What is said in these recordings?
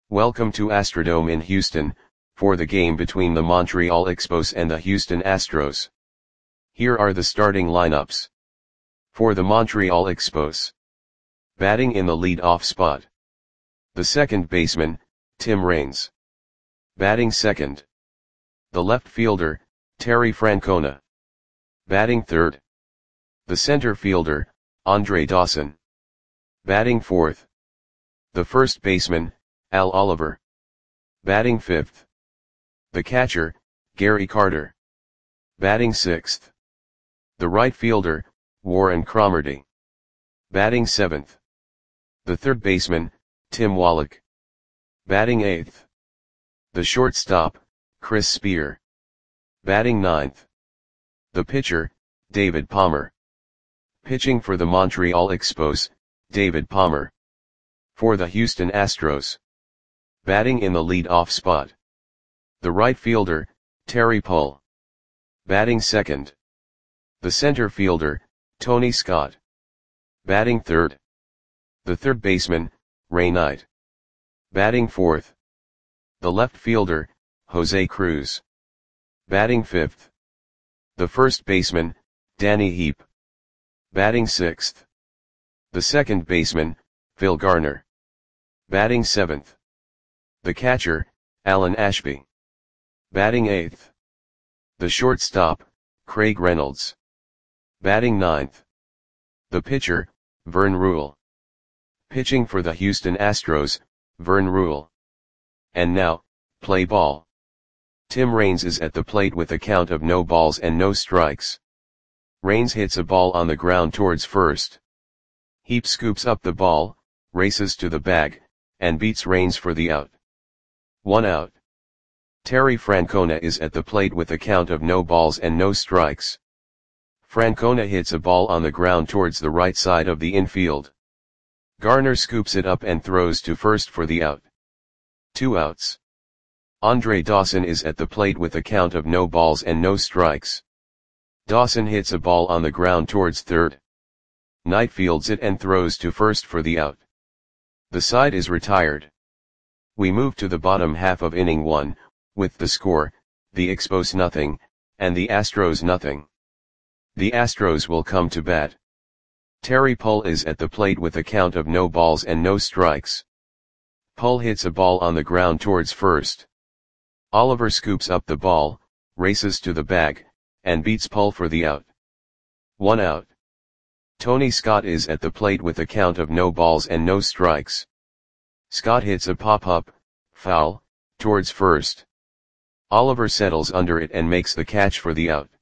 Welcome to Astrodome in Houston, for the game between the Montreal Expos and the Houston Astros. Here are the starting lineups. For the Montreal Expos. Batting in the lead-off spot. The second baseman, Tim Raines. Batting second. The left fielder, Terry Francona. Batting third. The center fielder, Andre Dawson. Batting fourth. The first baseman, Al Oliver. Batting fifth. The catcher, Gary Carter. Batting sixth. The right fielder, Warren Cromartie. Batting seventh. The third baseman, Tim Wallach. Batting eighth. The shortstop, Chris Spear. Batting ninth. The pitcher, David Palmer. Pitching for the Montreal Expos, David Palmer. For the Houston Astros. Batting in the lead-off spot. The right fielder, Terry Pull. Batting second. The center fielder, Tony Scott. Batting third. The third baseman, Ray Knight. Batting fourth. The left fielder, Jose Cruz. Batting fifth. The first baseman, Danny Heap. Batting sixth. The second baseman, Phil Garner. Batting seventh. The catcher, Alan Ashby. Batting eighth. The shortstop, Craig Reynolds. Batting ninth. The pitcher, Vern Rule. Pitching for the Houston Astros, Vern Rule. And now, play ball. Tim Raines is at the plate with a count of no balls and no strikes. Raines hits a ball on the ground towards first. Heap scoops up the ball, races to the bag, and beats Raines for the out. 1 out. Terry Francona is at the plate with a count of no balls and no strikes. Francona hits a ball on the ground towards the right side of the infield. Garner scoops it up and throws to first for the out. 2 outs. Andre Dawson is at the plate with a count of no balls and no strikes. Dawson hits a ball on the ground towards third. Knight fields it and throws to first for the out. The side is retired. We move to the bottom half of inning 1, with the score, the Expos nothing, and the Astros nothing. The Astros will come to bat. Terry Pull is at the plate with a count of no balls and no strikes. Pull hits a ball on the ground towards first. Oliver scoops up the ball, races to the bag, and beats Pull for the out. 1 out. Tony Scott is at the plate with a count of no balls and no strikes. Scott hits a pop-up, foul, towards first. Oliver settles under it and makes the catch for the out.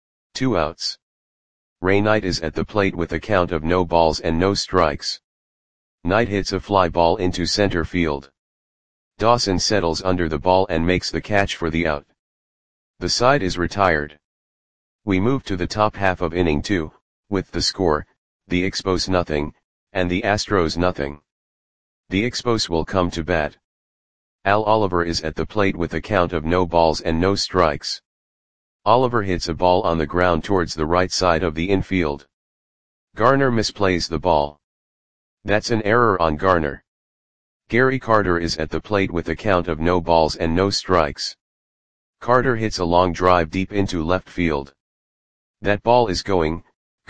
2 outs. Ray Knight is at the plate with a count of no balls and no strikes. Knight hits a fly ball into center field. Dawson settles under the ball and makes the catch for the out. The side is retired. We move to the top half of inning 2, with the score, the Expos nothing, and the Astros nothing. The Expos will come to bat. Al Oliver is at the plate with a count of no balls and no strikes. Oliver hits a ball on the ground towards the right side of the infield. Garner misplays the ball. That's an error on Garner. Gary Carter is at the plate with a count of no balls and no strikes. Carter hits a long drive deep into left field. That ball is gone.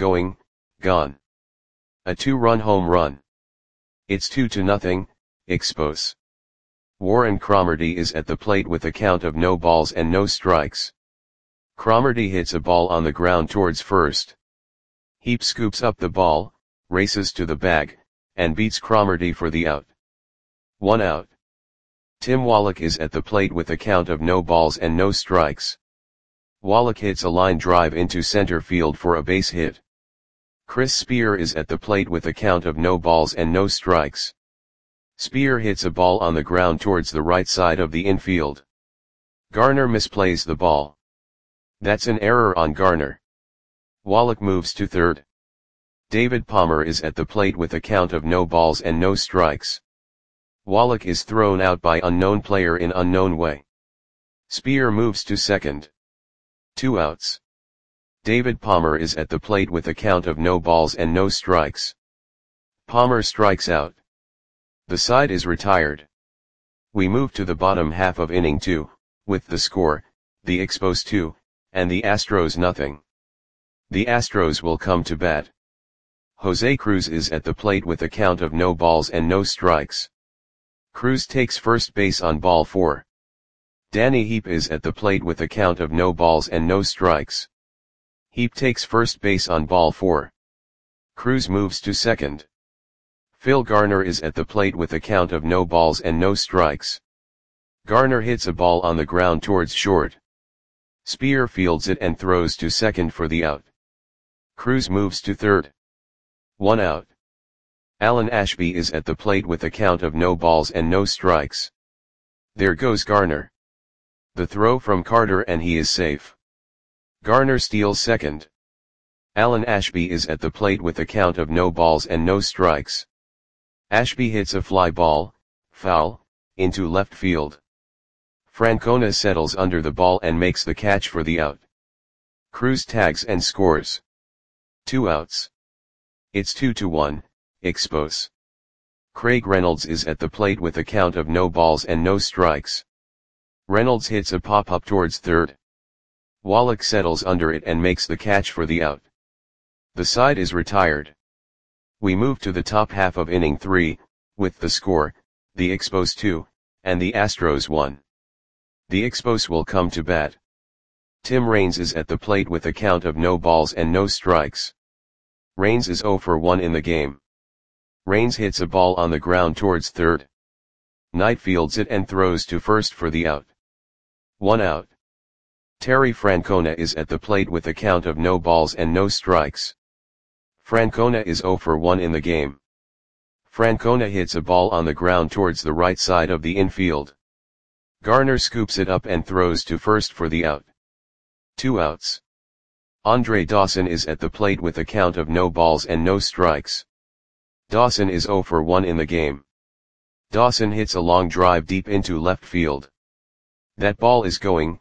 A 2-run home run. It's 2-0, Expos. Warren Cromartie is at the plate with a count of no balls and no strikes. Cromartie hits a ball on the ground towards first. Heap scoops up the ball, races to the bag, and beats Cromartie for the out. 1 out. Tim Wallach is at the plate with a count of no balls and no strikes. Wallach hits a line drive into center field for a base hit. Chris Spear is at the plate with a count of no balls and no strikes. Spear hits a ball on the ground towards the right side of the infield. Garner misplays the ball. That's an error on Garner. Wallach moves to third. David Palmer is at the plate with a count of no balls and no strikes. Wallach is thrown out by unknown player in unknown way. Spear moves to second. 2 outs. David Palmer is at the plate with a count of no balls and no strikes. Palmer strikes out. The side is retired. We move to the bottom half of inning 2, with the score, the Expos 2, and the Astros nothing. The Astros will come to bat. Jose Cruz is at the plate with a count of no balls and no strikes. Cruz takes first base on ball 4. Danny Heap is at the plate with a count of no balls and no strikes. Heap takes first base on ball 4. Cruz moves to second. Phil Garner is at the plate with a count of no balls and no strikes. Garner hits a ball on the ground towards short. Spear fields it and throws to second for the out. Cruz moves to third. 1 out. Alan Ashby is at the plate with a count of no balls and no strikes. There goes Garner. The throw from Carter and he is safe. Garner steals second. Alan Ashby is at the plate with a count of no balls and no strikes. Ashby hits a fly ball, foul, into left field. Francona settles under the ball and makes the catch for the out. Cruz tags and scores. 2 outs. It's 2-1, Expos. Craig Reynolds is at the plate with a count of no balls and no strikes. Reynolds hits a pop-up towards third. Wallach settles under it and makes the catch for the out. The side is retired. We move to the top half of inning 3, with the score, the Expos 2, and the Astros 1. The Expos will come to bat. Tim Raines is at the plate with a count of no balls and no strikes. Raines is 0 for 1 in the game. Raines hits a ball on the ground towards third. Knight fields it and throws to first for the out. 1 out. Terry Francona is at the plate with a count of no balls and no strikes. Francona is 0 for 1 in the game. Francona hits a ball on the ground towards the right side of the infield. Garner scoops it up and throws to first for the out. 2 outs. Andre Dawson is at the plate with a count of no balls and no strikes. Dawson is 0 for 1 in the game. Dawson hits a long drive deep into left field. That ball is gone.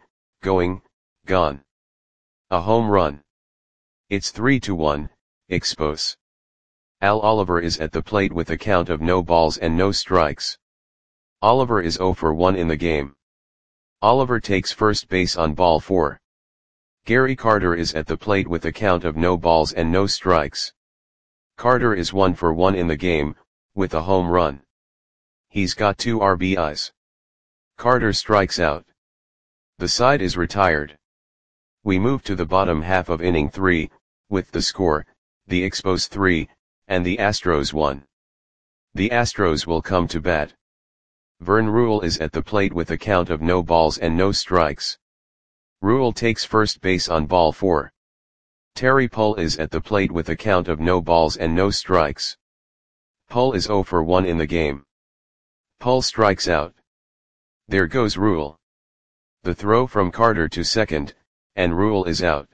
A home run. It's 3-1, Expos. Al Oliver is at the plate with a count of no balls and no strikes. Oliver is 0 for 1 in the game. Oliver takes first base on ball 4. Gary Carter is at the plate with a count of no balls and no strikes. Carter is 1 for 1 in the game, with a home run. He's got 2 RBIs. Carter strikes out. The side is retired. We move to the bottom half of inning 3, with the score, the Expos 3, and the Astros 1. The Astros will come to bat. Vern Rule is at the plate with a count of no balls and no strikes. Rule takes first base on ball 4. Terry Pull is at the plate with a count of no balls and no strikes. Pull is 0 for 1 in the game. Pull strikes out. There goes Rule. The throw from Carter to second, and Rule is out.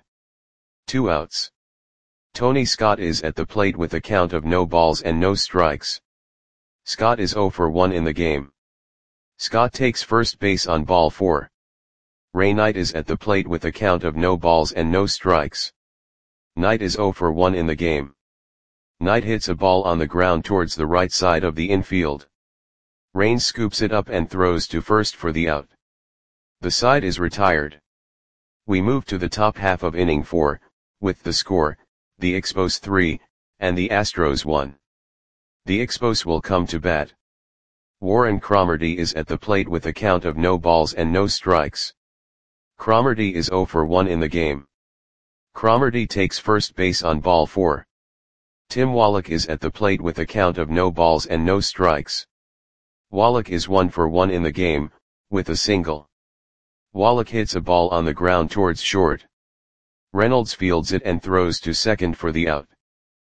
2 outs. Tony Scott is at the plate with a count of no balls and no strikes. Scott is 0 for 1 in the game. Scott takes first base on ball 4. Ray Knight is at the plate with a count of no balls and no strikes. Knight is 0 for 1 in the game. Knight hits a ball on the ground towards the right side of the infield. Raines scoops it up and throws to first for the out. The side is retired. We move to the top half of inning 4, with the score, the Expos 3, and the Astros 1. The Expos will come to bat. Warren Cromartie is at the plate with a count of no balls and no strikes. Cromartie is 0 for 1 in the game. Cromartie takes first base on ball 4. Tim Wallach is at the plate with a count of no balls and no strikes. Wallach is 1 for 1 in the game, with a single. Wallach hits a ball on the ground towards short. Reynolds fields it and throws to second for the out.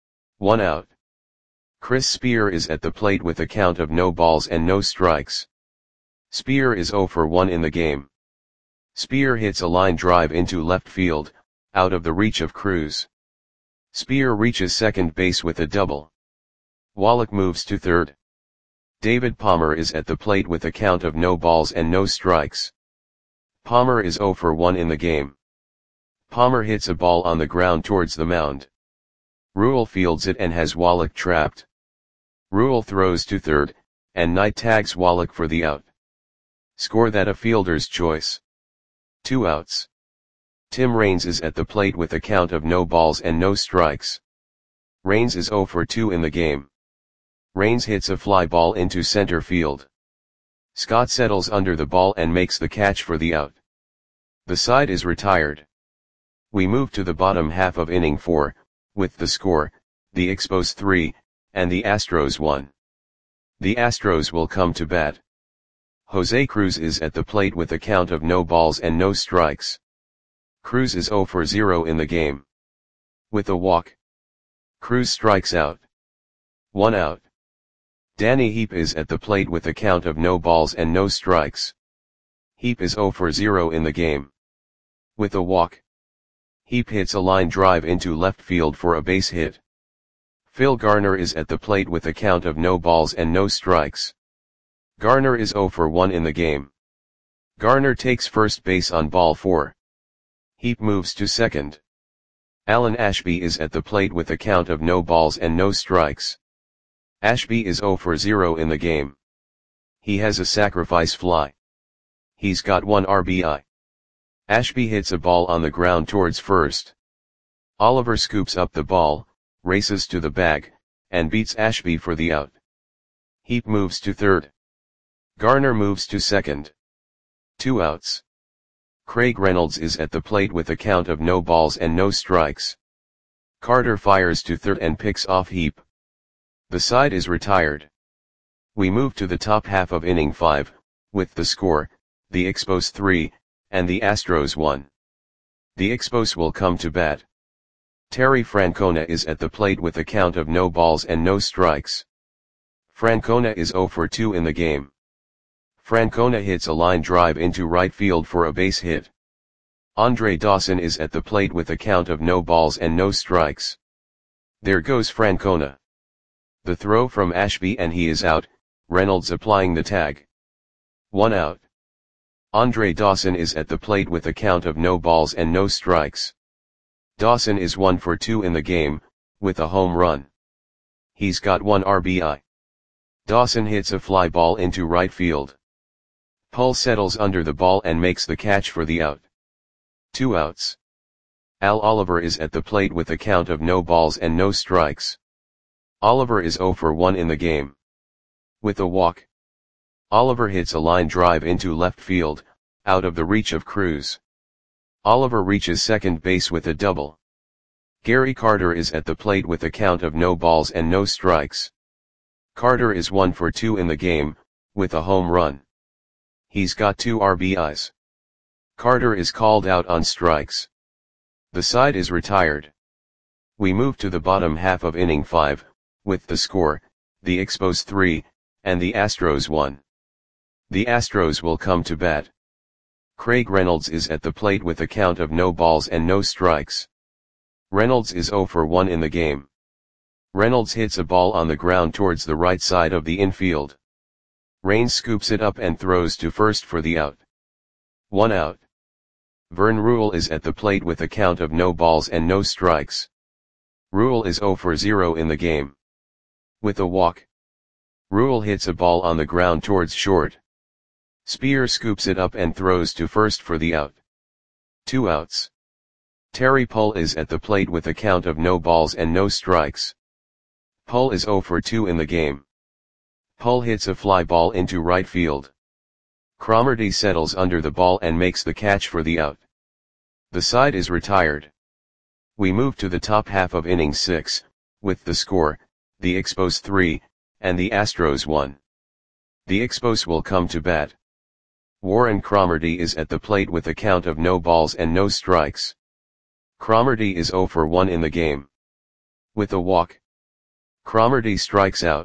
1 out. Chris Spear is at the plate with a count of no balls and no strikes. Spear is 0 for 1 in the game. Spear hits a line drive into left field, out of the reach of Cruz. Spear reaches second base with a double. Wallach moves to third. David Palmer is at the plate with a count of no balls and no strikes. Palmer is 0 for 1 in the game. Palmer hits a ball on the ground towards the mound. Rule fields it and has Wallach trapped. Rule throws to third, and Knight tags Wallach for the out. Score that a fielder's choice. 2 outs. Tim Raines is at the plate with a count of no balls and no strikes. Raines is 0 for 2 in the game. Raines hits a fly ball into center field. Scott settles under the ball and makes the catch for the out. The side is retired. We move to the bottom half of inning 4, with the score, the Expos 3, and the Astros 1. The Astros will come to bat. Jose Cruz is at the plate with a count of no balls and no strikes. Cruz is 0 for 0 in the game. With a walk, Cruz strikes out. 1 out. Danny Heap is at the plate with a count of no balls and no strikes. Heap is 0 for 0 in the game. With a walk, Heap hits a line drive into left field for a base hit. Phil Garner is at the plate with a count of no balls and no strikes. Garner is 0 for 1 in the game. Garner takes first base on ball 4. Heap moves to second. Alan Ashby is at the plate with a count of no balls and no strikes. Ashby is 0 for 0 in the game. He has a sacrifice fly. He's got 1 RBI. Ashby hits a ball on the ground towards first. Oliver scoops up the ball, races to the bag, and beats Ashby for the out. Heap moves to third. Garner moves to second. 2 outs. Craig Reynolds is at the plate with a count of no balls and no strikes. Carter fires to third and picks off Heap. The side is retired. We move to the top half of inning 5, with the score, the Expos 3, and the Astros 1. The Expos will come to bat. Terry Francona is at the plate with a count of no balls and no strikes. Francona is 0 for 2 in the game. Francona hits a line drive into right field for a base hit. Andre Dawson is at the plate with a count of no balls and no strikes. There goes Francona. The throw from Ashby and he is out, Reynolds applying the tag. 1 out. Andre Dawson is at the plate with a count of no balls and no strikes. Dawson is 1 for 2 in the game, with a home run. He's got 1 RBI. Dawson hits a fly ball into right field. Pull settles under the ball and makes the catch for the out. 2 outs. Al Oliver is at the plate with a count of no balls and no strikes. Oliver is 0 for 1 in the game. With a walk, Oliver hits a line drive into left field, out of the reach of Cruz. Oliver reaches second base with a double. Gary Carter is at the plate with a count of no balls and no strikes. Carter is 1 for 2 in the game, with a home run. He's got 2 RBIs. Carter is called out on strikes. The side is retired. We move to the bottom half of inning 5, with the score, the Expos 3, and the Astros 1. The Astros will come to bat. Craig Reynolds is at the plate with a count of no balls and no strikes. Reynolds is 0 for 1 in the game. Reynolds hits a ball on the ground towards the right side of the infield. Raines scoops it up and throws to first for the out. 1 out. Vern Rule is at the plate with a count of no balls and no strikes. Rule is 0 for 0 in the game. With a walk, Rule hits a ball on the ground towards short. Spear scoops it up and throws to first for the out. 2 outs. Terry Pull is at the plate with a count of no balls and no strikes. Pull is 0 for 2 in the game. Pull hits a fly ball into right field. Cromartie settles under the ball and makes the catch for the out. The side is retired. We move to the top half of inning 6, with the score, the Expos 3, and the Astros 1. The Expos will come to bat. Warren Cromartie is at the plate with a count of no balls and no strikes. Cromartie is 0 for 1 in the game. With a walk, Cromartie strikes out.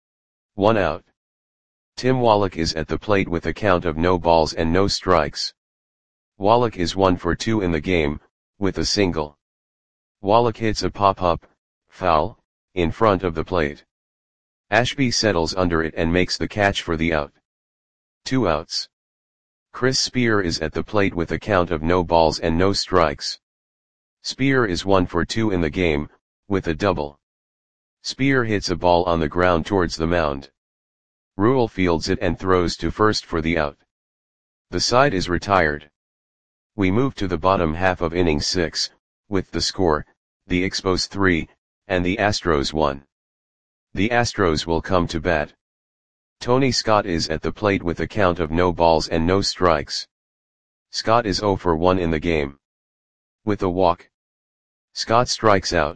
1 out. Tim Wallach is at the plate with a count of no balls and no strikes. Wallach is 1 for 2 in the game, with a single. Wallach hits a pop-up, foul, in front of the plate. Ashby settles under it and makes the catch for the out. 2 outs. Chris Spear is at the plate with a count of no balls and no strikes. Spear is 1 for 2 in the game, with a double. Spear hits a ball on the ground towards the mound. Rule fields it and throws to first for the out. The side is retired. We move to the bottom half of inning 6, with the score, the Expos 3, and the Astros 1. The Astros will come to bat. Tony Scott is at the plate with a count of no balls and no strikes. Scott is 0 for 1 in the game. With a walk, Scott strikes out.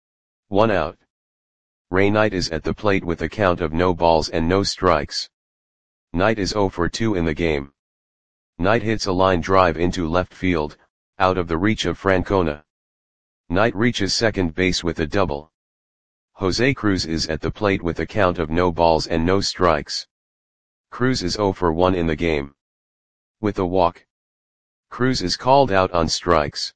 1 out. Ray Knight is at the plate with a count of no balls and no strikes. Knight is 0 for 2 in the game. Knight hits a line drive into left field, out of the reach of Francona. Knight reaches second base with a double. Jose Cruz is at the plate with a count of no balls and no strikes. Cruz is 0 for 1 in the game. With a walk, Cruz is called out on strikes.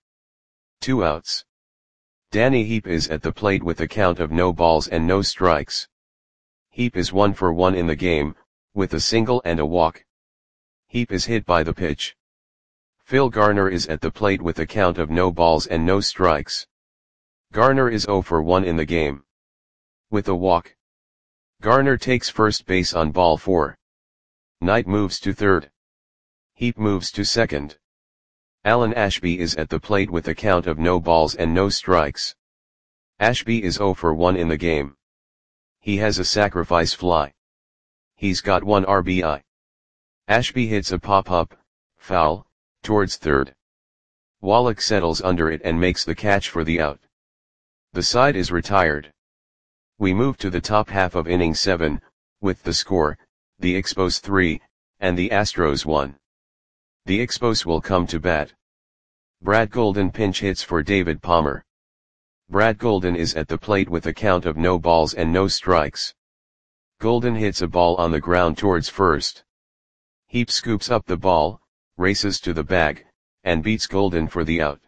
2 outs. Danny Heap is at the plate with a count of no balls and no strikes. Heap is 1 for 1 in the game, with a single and a walk. Heap is hit by the pitch. Phil Garner is at the plate with a count of no balls and no strikes. Garner is 0 for 1 in the game. With a walk, Garner takes first base on ball 4. Knight moves to third. Heap moves to second. Alan Ashby is at the plate with a count of no balls and no strikes. Ashby is 0 for 1 in the game. He has a sacrifice fly. He's got 1 RBI. Ashby hits a pop-up, foul, towards third. Wallach settles under it and makes the catch for the out. The side is retired. We move to the top half of inning 7, with the score, the Expos 3, and the Astros 1. The Expos will come to bat. Brad Golden pinch hits for David Palmer. Brad Golden is at the plate with a count of no balls and no strikes. Golden hits a ball on the ground towards first. Heap scoops up the ball, races to the bag, and beats Golden for the out.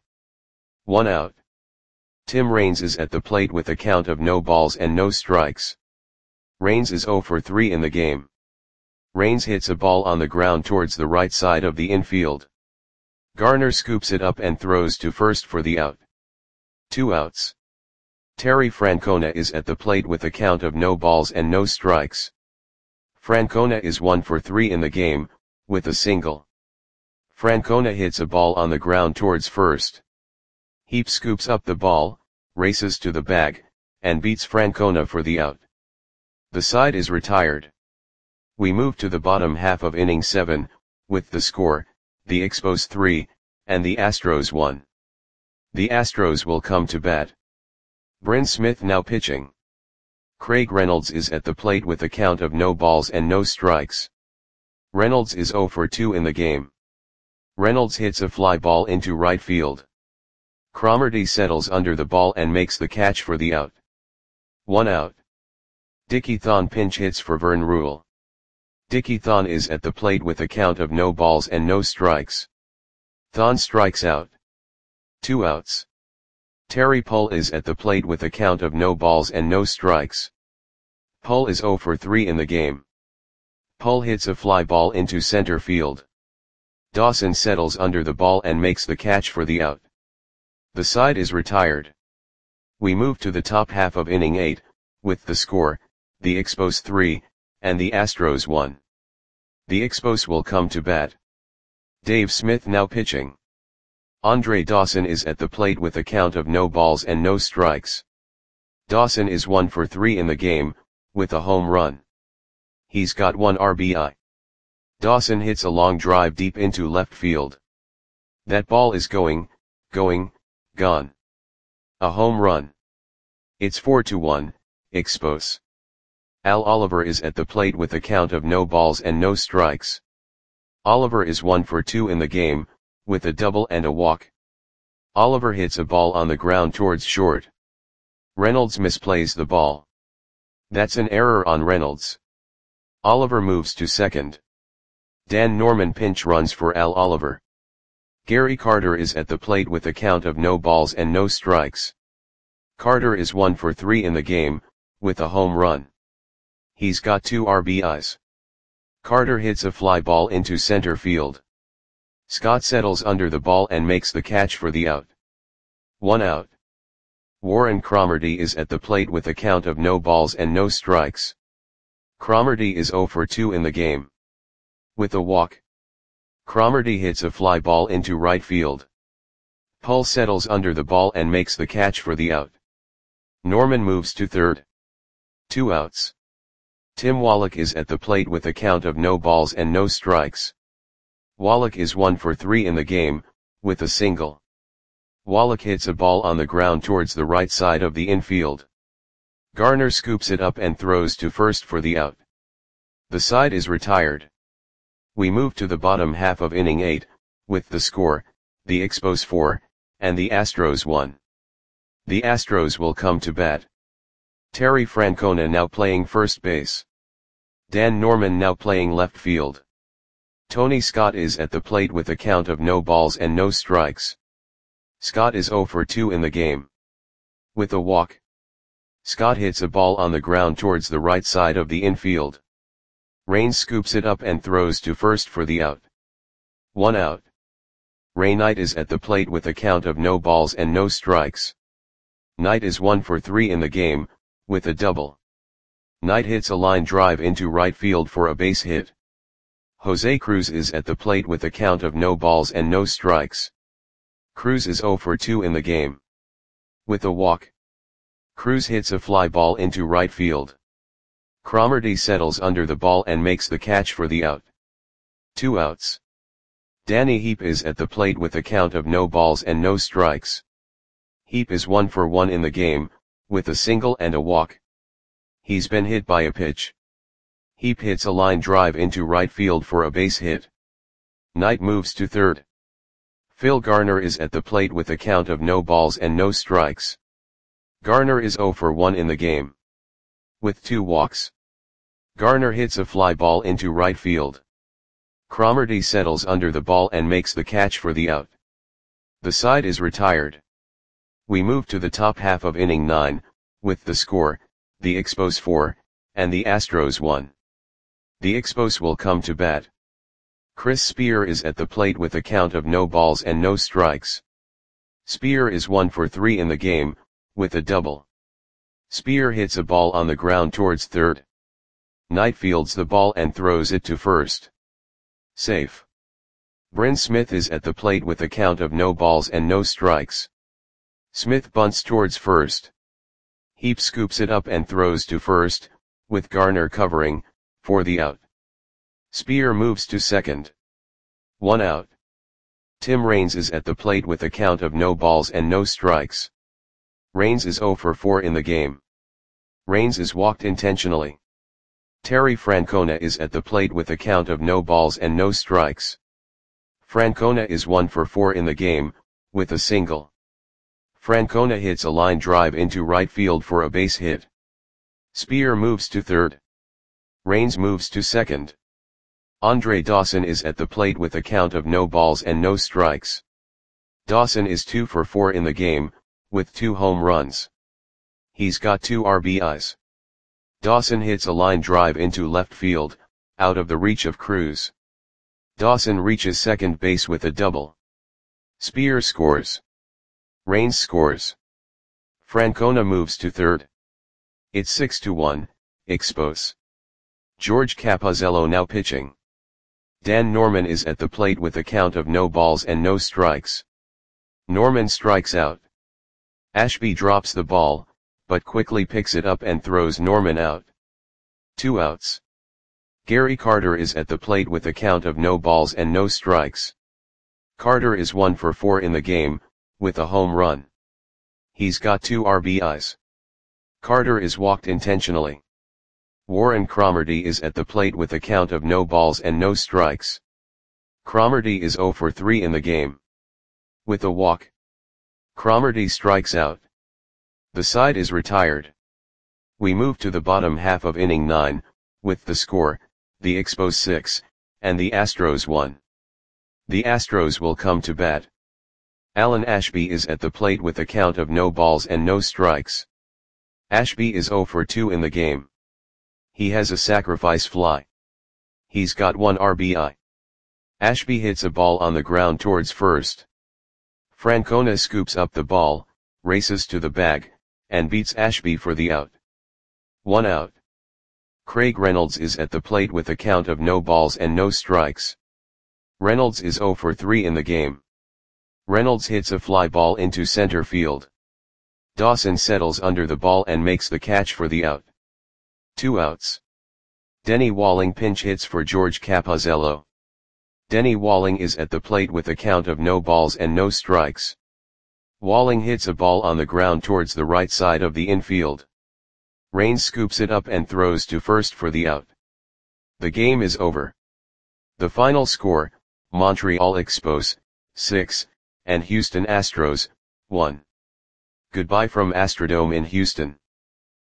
1 out. Tim Raines is at the plate with a count of no balls and no strikes. Raines is 0 for 3 in the game. Raines hits a ball on the ground towards the right side of the infield. Garner scoops it up and throws to first for the out. 2 outs. Terry Francona is at the plate with a count of no balls and no strikes. Francona is 1 for 3 in the game, with a single. Francona hits a ball on the ground towards first. Heap scoops up the ball, races to the bag, and beats Francona for the out. The side is retired. We move to the bottom half of inning 7, with the score, the Expos 3, and the Astros 1. The Astros will come to bat. Bryn Smith now pitching. Craig Reynolds is at the plate with a count of no balls and no strikes. Reynolds is 0 for 2 in the game. Reynolds hits a fly ball into right field. Cromartie settles under the ball and makes the catch for the out. 1 out. Dickie Thon pinch hits for Vern Rule. Dickie Thon is at the plate with a count of no balls and no strikes. Thon strikes out. 2 outs. Terry Pull is at the plate with a count of no balls and no strikes. Pull is 0 for 3 in the game. Pull hits a fly ball into center field. Dawson settles under the ball and makes the catch for the out. The side is retired. We move to the top half of inning 8, with the score, the Expos 3, and the Astros 1. The Expos will come to bat. Dave Smith now pitching. Andre Dawson is at the plate with a count of no balls and no strikes. Dawson is 1 for 3 in the game, with a home run. He's got 1 RBI. Dawson hits a long drive deep into left field. That ball is gone. A home run. It's 4-1, Expos. Al Oliver is at the plate with a count of no balls and no strikes. Oliver is 1 for 2 in the game, with a double and a walk. Oliver hits a ball on the ground towards short. Reynolds misplays the ball. That's an error on Reynolds. Oliver moves to second. Dan Norman pinch runs for Al Oliver. Gary Carter is at the plate with a count of no balls and no strikes. Carter is 1 for 3 in the game, with a home run. He's got 2 RBIs. Carter hits a fly ball into center field. Scott settles under the ball and makes the catch for the out. 1 out. Warren Cromartie is at the plate with a count of no balls and no strikes. Cromartie is 0 for 2 in the game. With a walk, Cromartie hits a fly ball into right field. Pull settles under the ball and makes the catch for the out. Norman moves to third. 2 outs. Tim Wallach is at the plate with a count of no balls and no strikes. Wallach is 1 for 3 in the game, with a single. Wallach hits a ball on the ground towards the right side of the infield. Garner scoops it up and throws to first for the out. The side is retired. We move to the bottom half of inning 8, with the score, the Expos 4, and the Astros 1. The Astros will come to bat. Terry Francona now playing first base. Dan Norman now playing left field. Tony Scott is at the plate with a count of no balls and no strikes. Scott is 0 for 2 in the game. With a walk. Scott hits a ball on the ground towards the right side of the infield. Raines scoops it up and throws to first for the out. 1 out. Ray Knight is at the plate with a count of no balls and no strikes. Knight is 1 for 3 in the game, with a double. Knight hits a line drive into right field for a base hit. Jose Cruz is at the plate with a count of no balls and no strikes. Cruz is 0 for 2 in the game. With a walk. Cruz hits a fly ball into right field. Cromartie settles under the ball and makes the catch for the out. 2 outs. Danny Heap is at the plate with a count of no balls and no strikes. Heap is 1 for 1 in the game, with a single and a walk. He's been hit by a pitch. Heap hits a line drive into right field for a base hit. Knight moves to third. Phil Garner is at the plate with a count of no balls and no strikes. Garner is 0 for 1 in the game. With 2 walks. Garner hits a fly ball into right field. Cromartie settles under the ball and makes the catch for the out. The side is retired. We move to the top half of inning 9, with the score, the Expos 4, and the Astros 1. The Expos will come to bat. Chris Spear is at the plate with a count of no balls and no strikes. Spear is 1 for 3 in the game, with a double. Spear hits a ball on the ground towards third. Knight fields the ball and throws it to first. Safe. Bryn Smith is at the plate with a count of no balls and no strikes. Smith bunts towards first. Heap scoops it up and throws to first, with Garner covering, for the out. Spear moves to second. 1 out. Tim Raines is at the plate with a count of no balls and no strikes. Raines is 0 for 4 in the game. Raines is walked intentionally. Terry Francona is at the plate with a count of no balls and no strikes. Francona is 1 for 4 in the game, with a single. Francona hits a line drive into right field for a base hit. Spear moves to third. Raines moves to second. Andre Dawson is at the plate with a count of no balls and no strikes. Dawson is 2 for 4 in the game, with 2 home runs. He's got 2 RBIs. Dawson hits a line drive into left field, out of the reach of Cruz. Dawson reaches second base with a double. Spear scores. Raines scores. Francona moves to third. It's 6-1, Expos. George Capozzello now pitching. Dan Norman is at the plate with a count of no balls and no strikes. Norman strikes out. Ashby drops the ball, but quickly picks it up and throws Norman out. 2 outs. Gary Carter is at the plate with a count of no balls and no strikes. Carter is 1 for 4 in the game, with a home run. He's got 2 RBIs. Carter is walked intentionally. Warren Cromartie is at the plate with a count of no balls and no strikes. Cromartie is 0 for 3 in the game. With a walk. Cromartie strikes out. The side is retired. We move to the bottom half of inning 9, with the score, the Expos 6, and the Astros 1. The Astros will come to bat. Alan Ashby is at the plate with a count of no balls and no strikes. Ashby is 0 for 2 in the game. He has a sacrifice fly. He's got 1 RBI. Ashby hits a ball on the ground towards first. Francona scoops up the ball, races to the bag, and beats Ashby for the out. 1 out. Craig Reynolds is at the plate with a count of no balls and no strikes. Reynolds is 0 for 3 in the game. Reynolds hits a fly ball into center field. Dawson settles under the ball and makes the catch for the out. 2 outs. Denny Walling pinch hits for George Capozzello. Denny Walling is at the plate with a count of no balls and no strikes. Walling hits a ball on the ground towards the right side of the infield. Raines scoops it up and throws to first for the out. The game is over. The final score, Montreal Expos, 6, and Houston Astros, 1. Goodbye from Astrodome in Houston.